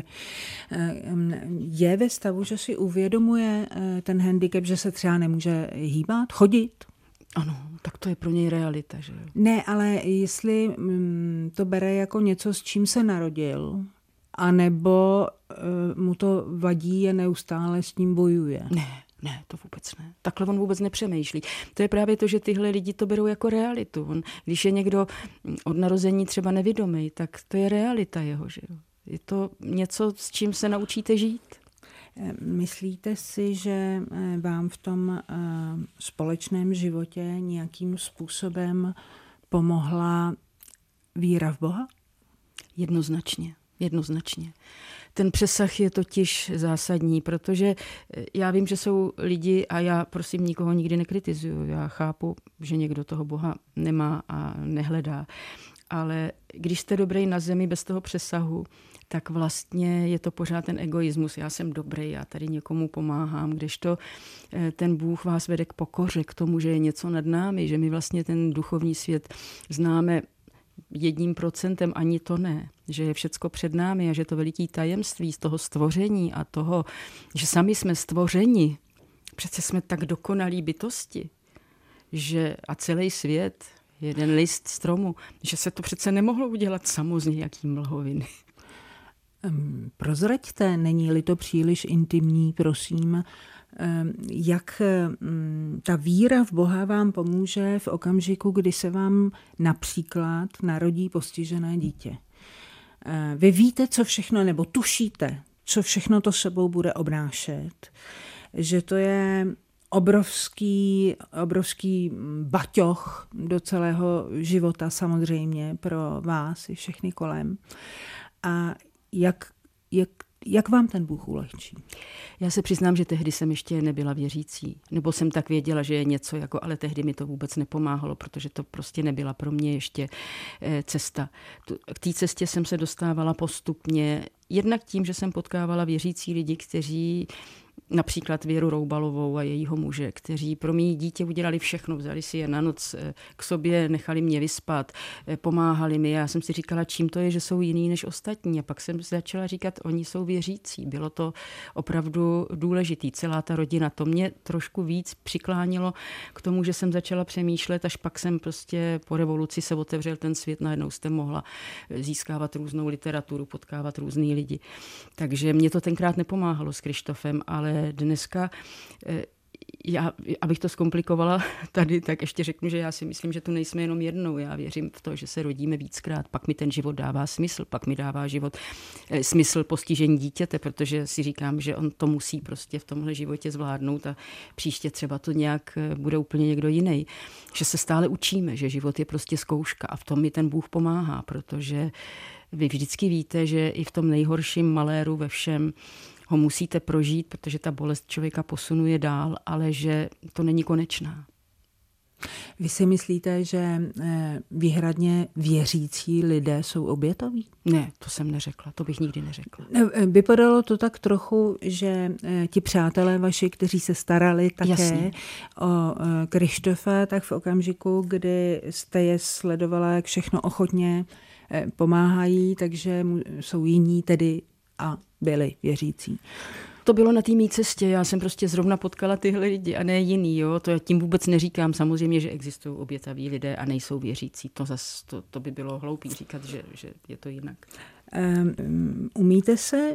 Je ve stavu, že si uvědomuje ten handicap, že se třeba nemůže hýbat, chodit? Ano, tak to je pro něj realita, že jo? Ne, ale jestli to bere jako něco, s čím se narodil, anebo uh, mu to vadí a neustále s ním bojuje. Ne, ne, to vůbec ne. Takhle on vůbec nepřemýšlí. To je právě to, že tyhle lidi to berou jako realitu. On, když je někdo od narození třeba nevědomý, tak to je realita jeho, že jo? Je to něco, s čím se naučíte žít. Myslíte si, že vám v tom společném životě nějakým způsobem pomohla víra v Boha? Jednoznačně. Jednoznačně. Ten přesah je totiž zásadní, protože já vím, že jsou lidi a já prosím nikoho nikdy nekritizuju. Já chápu, že někdo toho Boha nemá a nehledá. Ale když jste dobrý na zemi bez toho přesahu, tak vlastně je to pořád ten egoismus. Já jsem dobrý, já tady někomu pomáhám, kdežto ten Bůh vás vede k pokoře, k tomu, že je něco nad námi, že my vlastně ten duchovní svět známe jedním procentem, ani to ne, že je všecko před námi a že to veliký tajemství z toho stvoření a toho, že sami jsme stvořeni, přece jsme tak dokonalí bytosti, že a celý svět, jeden list stromu, že se to přece nemohlo udělat samo z nějaký mlhoviny. Um, prozraďte, není-li to příliš intimní, prosím, um, jak um, ta víra v Boha vám pomůže v okamžiku, kdy se vám například narodí postižené dítě. Uh, vy víte, co všechno, nebo tušíte, co všechno to sebou bude obnášet, že to je obrovský, obrovský baťoch do celého života samozřejmě pro vás i všechny kolem. A jak, jak, jak vám ten Bůh ulehčí? Já se přiznám, že tehdy jsem ještě nebyla věřící. Nebo jsem tak věděla, že je něco, jako, ale tehdy mi to vůbec nepomáhalo, protože to prostě nebyla pro mě ještě cesta. K té cestě jsem se dostávala postupně, jednak tím, že jsem potkávala věřící lidi, kteří například Věru Roubalovou a jejího muže, kteří pro mé dítě udělali všechno, vzali si je na noc k sobě, nechali mě vyspat, pomáhali mi. Já jsem si říkala, čím to je, že jsou jiný než ostatní. A pak jsem začala říkat, oni jsou věřící. Bylo to opravdu důležitý, celá ta rodina. To mě trošku víc přiklánilo k tomu, že jsem začala přemýšlet, až pak jsem prostě po revoluci se otevřel ten svět, najednou jste mohla získávat různou literaturu, potkávat různý lidi. Takže mě to tenkrát nepomáhalo s Krištofem, ale dneska já, abych to zkomplikovala tady, tak ještě řeknu, že já si myslím, že tu nejsme jenom jednou. Já věřím v to, že se rodíme víckrát, pak mi ten život dává smysl, pak mi dává život eh, smysl postižení dítěte, protože si říkám, že on to musí prostě v tomhle životě zvládnout a příště třeba to nějak bude úplně někdo jiný. Že se stále učíme, že život je prostě zkouška a v tom mi ten Bůh pomáhá, protože vy vždycky víte, že i v tom nejhorším maléru ve všem ho musíte prožít, protože ta bolest člověka posunuje dál, ale že to není konečná. Vy si myslíte, že výhradně věřící lidé jsou obětoví? Ne, to jsem neřekla, to bych nikdy neřekla. Vypadalo to tak trochu, že ti přátelé vaši, kteří se starali také Jasně. o Krištofa, tak v okamžiku, kdy jste je sledovala, jak všechno ochotně pomáhají, takže jsou jiní tedy a byli věřící. To bylo na té mý cestě, já jsem prostě zrovna potkala tyhle lidi a ne jiný, jo? To já tím vůbec neříkám, samozřejmě, že existují obětaví lidé a nejsou věřící, to, zas, to, to by bylo hloupý říkat, že, že je to jinak. Um, umíte se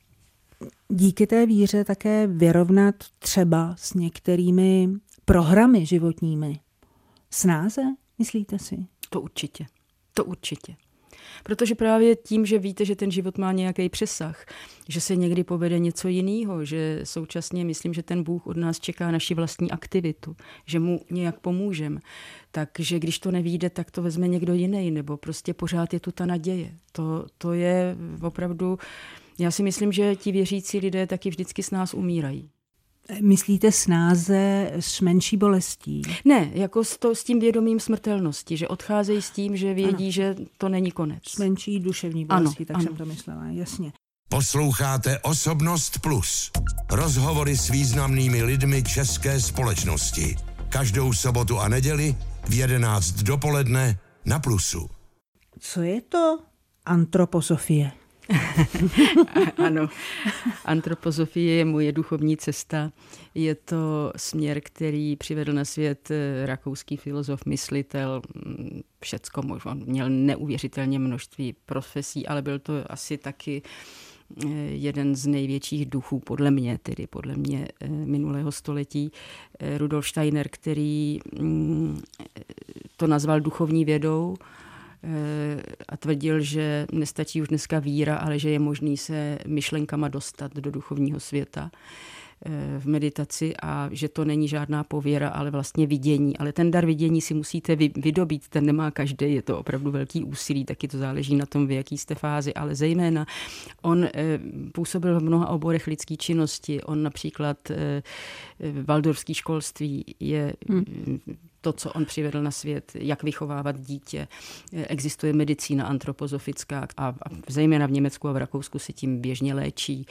díky té víře také vyrovnat třeba s některými programy životními? Snáze, myslíte si? To určitě, to určitě. Protože právě tím, že víte, že ten život má nějaký přesah, že se někdy povede něco jiného, že současně myslím, že ten Bůh od nás čeká naši vlastní aktivitu, že mu nějak pomůžeme. Takže když to nevyjde, tak to vezme někdo jiný, nebo prostě pořád je tu ta naděje. To, to je opravdu, já si myslím, že ti věřící lidé taky vždycky s nás umírají. Myslíte snáze s menší bolestí? Ne, jako s, to, s tím vědomím smrtelnosti, že odcházejí s tím, že vědí, ano. že to není konec. S menší duševní bolestí, ano, tak ano. jsem to myslela, jasně. Posloucháte Osobnost Plus. Rozhovory s významnými lidmi české společnosti. Každou sobotu a neděli v jedenáct dopoledne na Plusu. Co je to antroposofie? Ano, antropozofie je moje duchovní cesta. Je to směr, který přivedl na svět rakouský filozof, myslitel, všecko možná. On měl neuvěřitelně množství profesí, ale byl to asi taky jeden z největších duchů, podle mě, tedy podle mě minulého století, Rudolf Steiner, který to nazval duchovní vědou, a tvrdil, že nestačí už dneska víra, ale že je možný se myšlenkama dostat do duchovního světa v meditaci a že to není žádná pověra, ale vlastně vidění. Ale ten dar vidění si musíte vydobít, ten nemá každý, je to opravdu velký úsilí, taky to záleží na tom, v jaký jste fázi, ale zejména on působil v mnoha oborech lidské činnosti. On například waldorfské školství je hmm. to, co on přivedl na svět, jak vychovávat dítě. Existuje medicína antropozofická a zejména v Německu a v Rakousku se tím běžně léčí.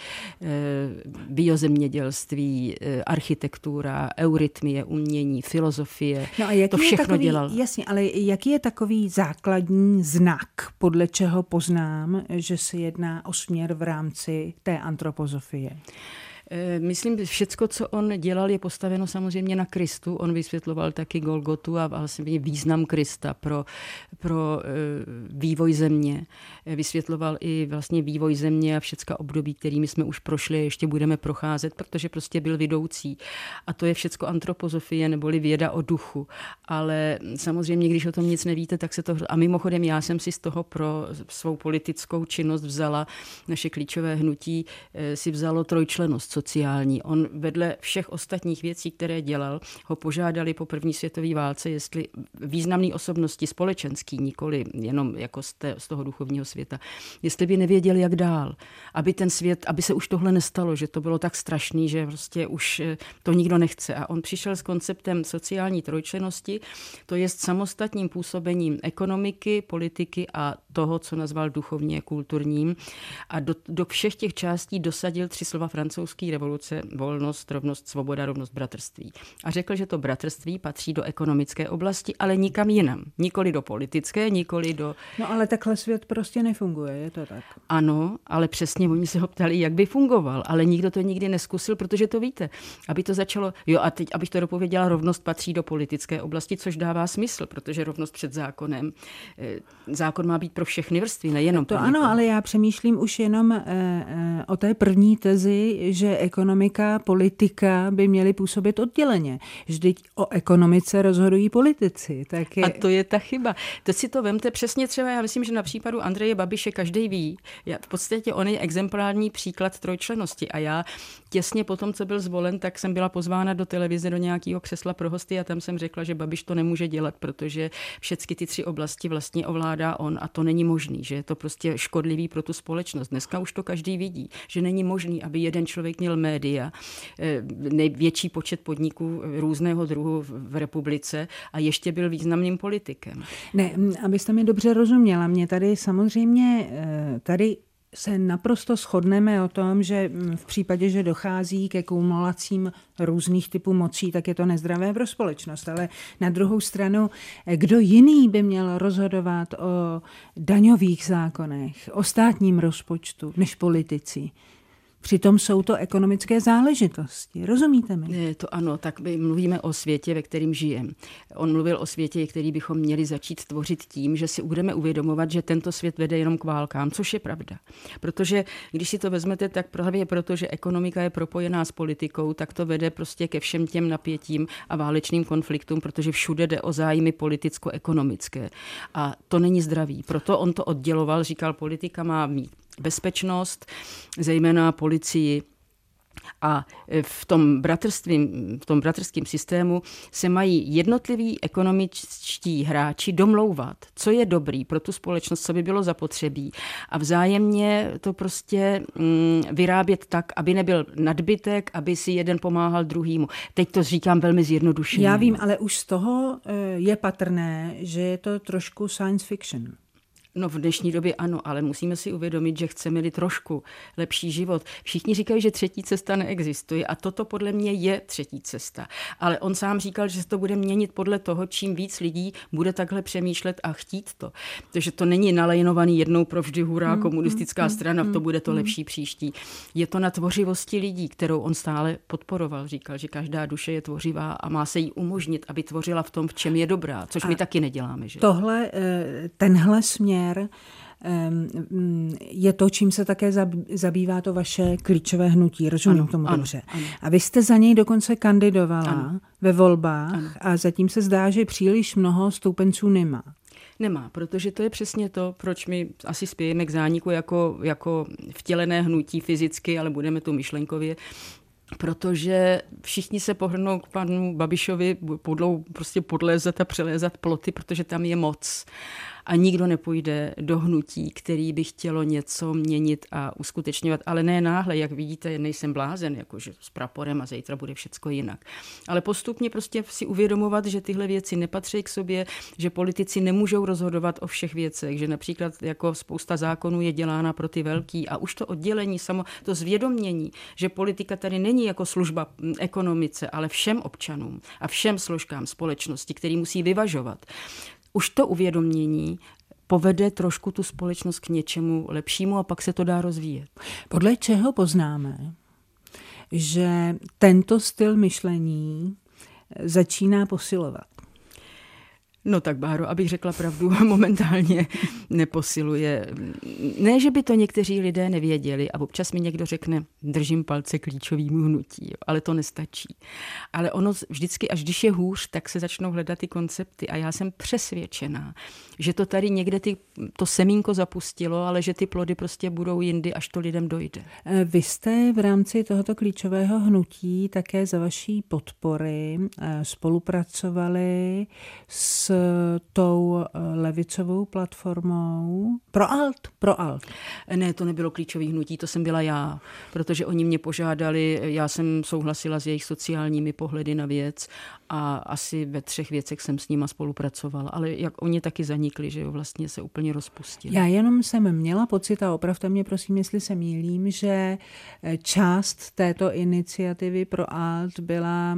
Biozemědělství, architektura, eurytmie, umění, filozofie, no a to všechno takový, dělal. Jasně, ale jaký je takový základní znak, podle čeho poznám, že se jedná o směr v rámci té antropozofie? Myslím, že všecko, co on dělal, je postaveno samozřejmě na Kristu. On vysvětloval taky Golgotu a vlastně význam Krista pro, pro vývoj země. Vysvětloval i vlastně vývoj země a všecka období, kterými jsme už prošli a ještě budeme procházet, protože prostě byl vidoucí. A to je všecko antropozofie neboli věda o duchu. Ale samozřejmě, když o tom nic nevíte, tak se to... A mimochodem, já jsem si z toho pro svou politickou činnost vzala, naše klíčové hnutí si vzalo trojčlennost sociální. On vedle všech ostatních věcí, které dělal, ho požádali po první světové válce, jestli významné osobnosti společenský, nikoli jenom jako z, té, z toho duchovního světa, jestli by nevěděli, jak dál, aby ten svět, aby se už tohle nestalo, že to bylo tak strašný, že prostě už to nikdo nechce. A on přišel s konceptem sociální trojčlennosti, to je samostatným působením ekonomiky, politiky a toho, co nazval duchovně kulturním. A do, do všech těch částí dosadil tři slova francouzské revoluce: volnost, rovnost, svoboda, rovnost, bratrství. A řekl, že to bratrství patří do ekonomické oblasti, ale nikam jinam. Nikoli do politické, nikoli do... No ale takhle svět prostě nefunguje, je to tak? Ano, ale přesně oni se ho ptali, jak by fungoval, ale nikdo to nikdy neskusil, protože to víte. Aby to začalo... Jo, a teď, abych to dopověděla, rovnost patří do politické oblasti, což dává smysl, protože rovnost před zákonem. Zákon má být pro všechny vrstvy, nejenom to pro ano, ale já přemýšlím už jenom e, e, o té první tezi, že že ekonomika, politika by měly působit odděleně. Vždyť o ekonomice rozhodují politici. Tak je... A to je ta chyba. To si to vemte přesně třeba, já myslím, že na případu Andreje Babiše každý ví. V podstatě on je exemplární příklad trojčlennosti a já těsně po tom, co byl zvolen, tak jsem byla pozvána do televize do nějakého křesla pro hosty a tam jsem řekla, že Babiš to nemůže dělat, protože všechny ty tři oblasti vlastně ovládá on a to není možný, že je to prostě škodlivý pro tu společnost. Dneska už to každý vidí, že není možný, aby jeden člověk měl média, největší počet podniků různého druhu v republice a ještě byl významným politikem. Ne, abyste mi dobře rozuměla, mě tady samozřejmě tady se naprosto shodneme o tom, že v případě, že dochází ke kumulacím různých typů mocí, tak je to nezdravé pro společnost. Ale na druhou stranu, kdo jiný by měl rozhodovat o daňových zákonech, o státním rozpočtu, než politici? Přitom jsou to ekonomické záležitosti. Rozumíte mi? Ne, to ano, tak my mluvíme o světě, ve kterém žijeme. On mluvil o světě, který bychom měli začít tvořit tím, že si budeme uvědomovat, že tento svět vede jenom k válkám, což je pravda. Protože když si to vezmete, tak právě proto, že ekonomika je propojená s politikou, tak to vede prostě ke všem těm napětím a válečným konfliktům, protože všude jde o zájmy politicko-ekonomické. A to není zdravý. Proto on to odděloval, říkal, politika má mít bezpečnost, zejména policii. A v tom bratrském, v tom bratrském systému se mají jednotliví ekonomičtí hráči domlouvat, co je dobrý pro tu společnost, co by bylo zapotřebí. A vzájemně to prostě mm, vyrábět tak, aby nebyl nadbytek, aby si jeden pomáhal druhýmu. Teď to říkám velmi zjednodušeně. Já vím, ale už z toho je patrné, že je to trošku science fiction. No v dnešní době ano, ale musíme si uvědomit, že chceme-li trošku lepší život. Všichni říkají, že třetí cesta neexistuje a toto podle mě je třetí cesta. Ale on sám říkal, že se to bude měnit podle toho, čím víc lidí bude takhle přemýšlet a chtít to. Takže to není nalajnovaný jednou provždy hurá komunistická strana, to bude to lepší příští. Je to na tvořivosti lidí, kterou on stále podporoval. Říkal, že každá duše je tvořivá a má se jí umožnit, aby tvořila v tom, v čem je dobrá, což a my taky neděláme. Že? Tohle, tenhle směr je to, čím se také zabývá to vaše klíčové hnutí. Rozumím ano, tomu ano, dobře. Ano. A vy jste za něj dokonce kandidovala ano. ve volbách ano. a zatím se zdá, že příliš mnoho stoupenců nemá. Nemá, protože to je přesně to, proč my asi spějeme k zániku jako, jako vtělené hnutí fyzicky, ale budeme tu myšlenkově. Protože všichni se pohrnou k panu Babišovi, budou prostě podlézat a přelézat ploty, protože tam je moc. A nikdo nepůjde do hnutí, který by chtělo něco měnit a uskutečňovat. Ale ne náhle, jak vidíte, nejsem blázen, jakože s praporem a zítra bude všecko jinak. Ale postupně prostě si uvědomovat, že tyhle věci nepatří k sobě, že politici nemůžou rozhodovat o všech věcech, že například jako spousta zákonů je dělána pro ty velký a už to oddělení, samo to zvědomění, že politika tady není jako služba ekonomice, ale všem občanům a všem složkám společnosti, který musí vyvažovat. Už to uvědomění povede trošku tu společnost k něčemu lepšímu a pak se to dá rozvíjet. Podle čeho poznáme, že tento styl myšlení začíná posilovat? No tak, Báro, abych řekla pravdu, momentálně neposiluje. Ne, že by to někteří lidé nevěděli a občas mi někdo řekne, držím palce klíčovýmu hnutí, jo, ale to nestačí. Ale ono vždycky, až když je hůř, tak se začnou hledat ty koncepty a já jsem přesvědčená, že to tady někde ty, to semínko zapustilo, ale že ty plody prostě budou jindy, až to lidem dojde. Vy jste v rámci tohoto klíčového hnutí také za vaší podpory spolupracovali s tou levicovou platformou Pro Alt. Pro Alt. Ne, to nebylo klíčové hnutí, to jsem byla já, protože oni mě požádali, já jsem souhlasila s jejich sociálními pohledy na věc a asi ve třech věcech jsem s nima spolupracovala, ale jak oni taky zanikli, že jo, vlastně se úplně rozpustili. Já jenom jsem měla pocit, a opravte mě prosím, jestli se mýlím, že část této iniciativy Pro Alt byla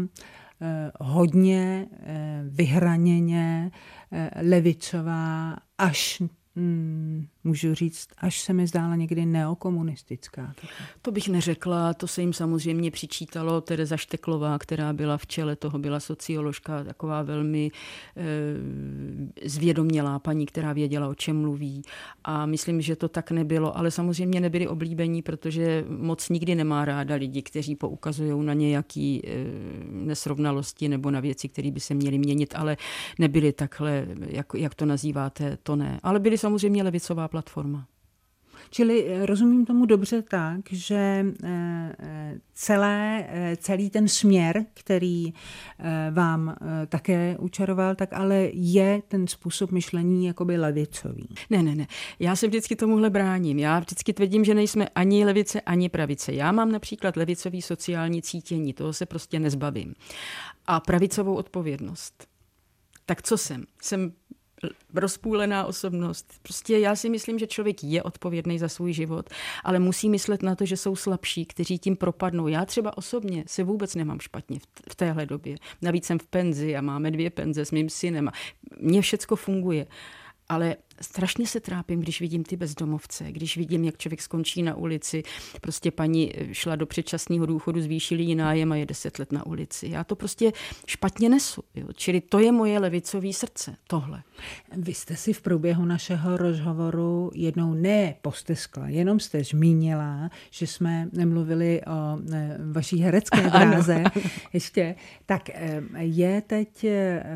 hodně vyhraněně levicová až můžu říct, až se mi zdála někdy neokomunistická. To bych neřekla, to se jim samozřejmě přičítalo. Tereza Šteklová, která byla v čele toho, byla socioložka, taková velmi e, zvědomělá paní, která věděla, o čem mluví. A myslím, že to tak nebylo, ale samozřejmě nebyli oblíbení, protože moc nikdy nemá ráda lidi, kteří poukazují na nějaké e, nesrovnalosti nebo na věci, které by se měly měnit, ale nebyli takhle, jak, jak to nazýváte, to ne. Ale byli samozřejmě levicová platforma. Čili rozumím tomu dobře tak, že celé, celý ten směr, který vám také učaroval, tak ale je ten způsob myšlení jakoby levicový. Ne, ne, ne. Já se vždycky tomuhle bráním. Já vždycky tvrdím, že nejsme ani levice, ani pravice. Já mám například levicový sociální cítění, toho se prostě nezbavím. A pravicovou odpovědnost. Tak co jsem? Jsem rozpůlená osobnost. Prostě já si myslím, že člověk je odpovědný za svůj život, ale musí myslet na to, že jsou slabší, kteří tím propadnou. Já třeba osobně se vůbec nemám špatně v téhle době. Navíc jsem v penzi a máme dvě penze s mým synem. Mně všecko funguje. Ale strašně se trápím, když vidím ty bezdomovce, když vidím, jak člověk skončí na ulici. Prostě paní šla do předčasného důchodu, zvýšili jí nájem a je deset let na ulici. Já to prostě špatně nesu. Jo. Čili to je moje levicové srdce, tohle. Vy jste si v průběhu našeho rozhovoru jednou ne posteskla, jenom jste zmínila, že jsme nemluvili o vaší herecké dráze. Ještě. Tak je teď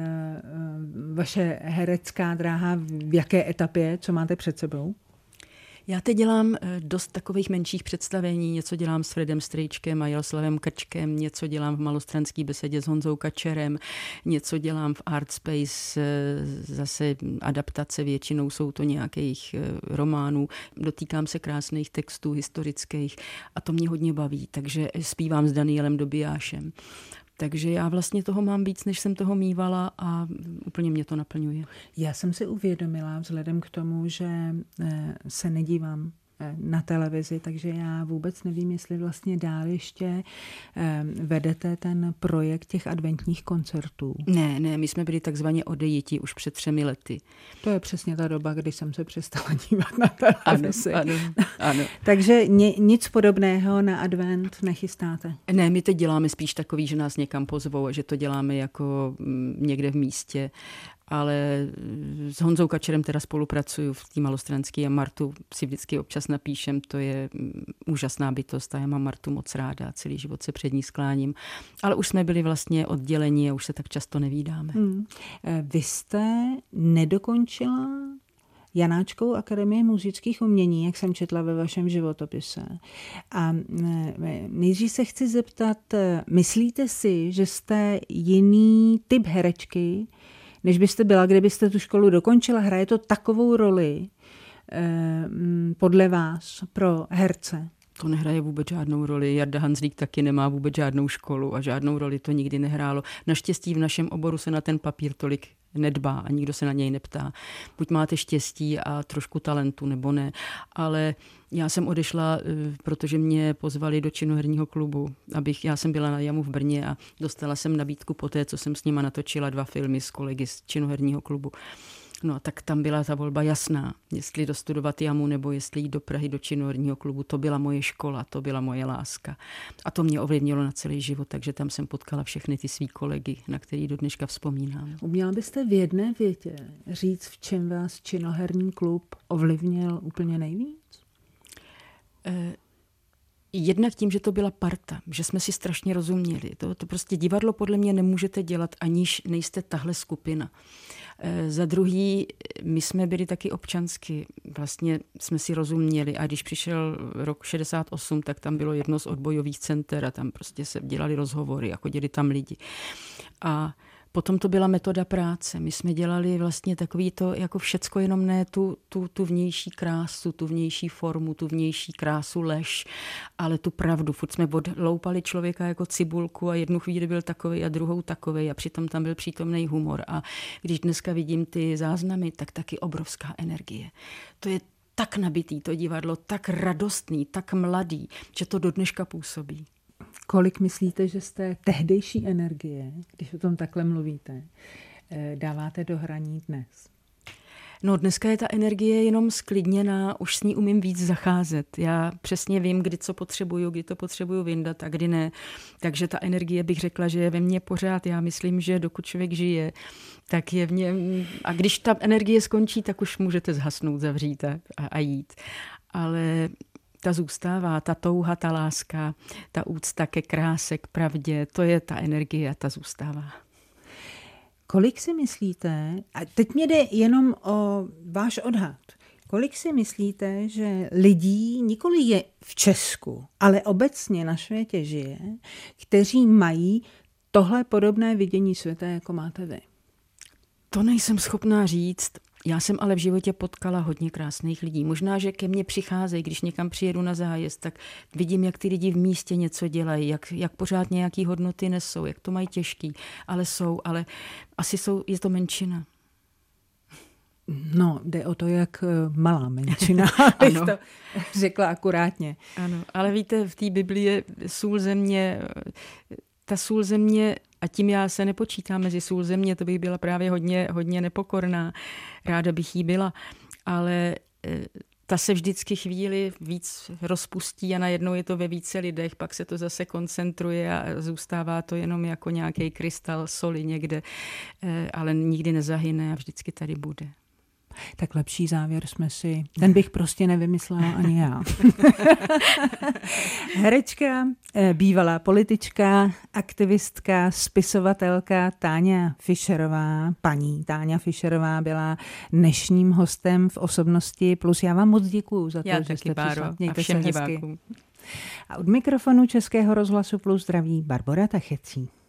vaše herecká dráha v jaké etapě, co máte před sebou? Já teď dělám dost takových menších představení. Něco dělám s Fredem Strejčkem a Jaroslavem Krčkem, něco dělám v Malostranské besedě s Honzou Kačerem, něco dělám v Art Space, zase adaptace, většinou jsou to nějakých románů. Dotýkám se krásných textů historických a to mě hodně baví, takže zpívám s Danielem Dobijášem. Takže já vlastně toho mám víc, než jsem toho mívala a úplně mě to naplňuje. Já jsem si uvědomila vzhledem k tomu, že se nedívám na televizi, takže já vůbec nevím, jestli vlastně dál ještě vedete ten projekt těch adventních koncertů. Ne, ne, my jsme byli takzvaně odejiti už před třemi lety. To je přesně ta doba, kdy jsem se přestala dívat na televizi. Ano, ano, ano. Takže ni, nic podobného na advent nechystáte? Ne, my teď děláme spíš takový, že nás někam pozvou a že to děláme jako někde v místě. Ale s Honzou Kačerem teda spolupracuju v té Malostranské a Martu si vždycky občas napíšem, to je úžasná bytost a já mám Martu moc ráda, celý život se před ní skláním. Ale už jsme byli vlastně odděleni a už se tak často nevídáme. Hmm. Vy jste nedokončila Janáčkovou akademii múzických umění, jak jsem četla ve vašem životopise. A nejdřív se chci zeptat, myslíte si, že jste jiný typ herečky, než byste byla, kdybyste tu školu dokončila? Hraje to takovou roli eh, podle vás pro herce? To nehraje vůbec žádnou roli. Jarda Hanzlík taky nemá vůbec žádnou školu a žádnou roli to nikdy nehrálo. Naštěstí v našem oboru se na ten papír tolik nedbá a nikdo se na něj neptá. Buď máte štěstí a trošku talentu, nebo ne. Ale já jsem odešla, protože mě pozvali do činoherního klubu. Abych, já jsem byla na Jamu v Brně a dostala jsem nabídku po té, co jsem s nima natočila dva filmy s kolegy z činoherního klubu. No tak tam byla ta volba jasná, jestli dostudovat Jamu nebo jestli jít do Prahy do činoherního klubu. To byla moje škola, to byla moje láska. A to mě ovlivnilo na celý život, takže tam jsem potkala všechny ty svý kolegy, na který do dneška vzpomínám. Uměla byste v jedné větě říct, v čem vás činoherní klub ovlivnil úplně nejvíc? Eh, Jednak tím, že to byla parta, že jsme si strašně rozuměli. To, to prostě divadlo podle mě nemůžete dělat, aniž nejste tahle skupina. E, za druhý, my jsme byli taky občansky, vlastně jsme si rozuměli a když přišel rok šedesát osm, tak tam bylo jedno z odbojových center a tam prostě se dělali rozhovory a chodili tam lidi. A potom to byla metoda práce. My jsme dělali vlastně takový to, jako všecko, jenom ne tu, tu, tu vnější krásu, tu vnější formu, tu vnější krásu lež, ale tu pravdu. Furt jsme odloupali člověka jako cibulku a jednu chvíli byl takovej a druhou takovej a přitom tam byl přítomný humor. A když dneska vidím ty záznamy, tak taky obrovská energie. To je tak nabitý to divadlo, tak radostný, tak mladý, že to do dneška působí. Kolik myslíte, že z té tehdejší energie, když o tom takhle mluvíte, dáváte do hraní dnes? No dneska je ta energie jenom sklidněná, už s ní umím víc zacházet. Já přesně vím, kdy co potřebuju, kdy to potřebuju vyndat a kdy ne. Takže ta energie bych řekla, že je ve mně pořád. Já myslím, že dokud člověk žije, tak je v něm... A když ta energie skončí, tak už můžete zhasnout, zavřít a, a jít. Ale ta zůstává, ta touha, ta láska, ta úcta ke kráse, k pravdě, to je ta energie a ta zůstává. Kolik si myslíte, a teď mě jde jenom o váš odhad, kolik si myslíte, že lidí, nikoli je v Česku, ale obecně na světě žije, kteří mají tohle podobné vidění světa, jako máte vy? To nejsem schopná říct. Já jsem ale v životě potkala hodně krásných lidí. Možná, že ke mně přicházejí, když někam přijedu na zájezd, tak vidím, jak ty lidi v místě něco dělají, jak, jak pořád nějaký hodnoty nesou, jak to mají těžký, ale jsou, ale asi jsou, je to menšina. No, jde o to, jak malá menšina, abych to řekla akurátně. Ano, ale víte, v té Biblii je sůl země, ta sůl země, a tím já se nepočítám mezi sůl země, to bych byla právě hodně, hodně nepokorná, ráda bych jí byla, ale ta se vždycky chvíli víc rozpustí a najednou je to ve více lidech, pak se to zase koncentruje a zůstává to jenom jako nějaký krystal soli někde, ale nikdy nezahyne a vždycky tady bude. Tak lepší závěr jsme si, ten bych prostě nevymyslela ani já. Herečka, bývalá politička, aktivistka, spisovatelka Táňa Fischerová, paní Táňa Fischerová byla dnešním hostem v Osobnosti Plus. Já vám moc děkuju za to, já že jste Báro, přišla. Mějte a všem se hezky. divákům. A od mikrofonu Českého rozhlasu Plus zdraví Barbora Tachecí.